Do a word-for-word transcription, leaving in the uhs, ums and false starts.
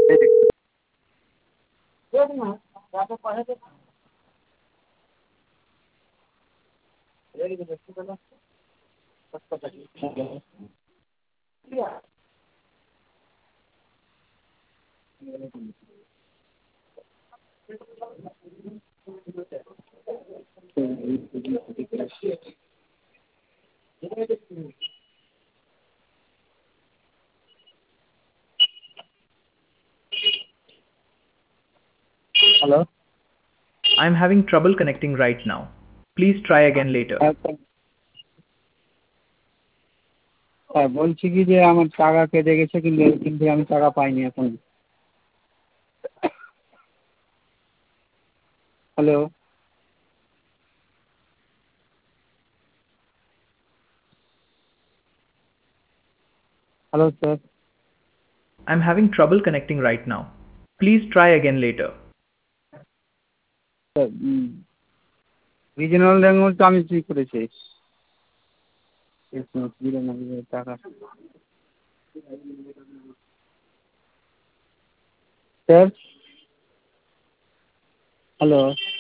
Hello. I'm having trouble connecting right now. Please try again later. হ্যাঁ sir. হ্যাঁ বলছি কি যে আমার টাকা কেটে গেছে কিন্তু কিন্তু আমি টাকা পাইনি এখন। Hello. Hello sir. I'm having trouble connecting right now. Please try again later. Sir regional bank বলতে আমি কি করেছি টাকা স্যার। হ্যালো।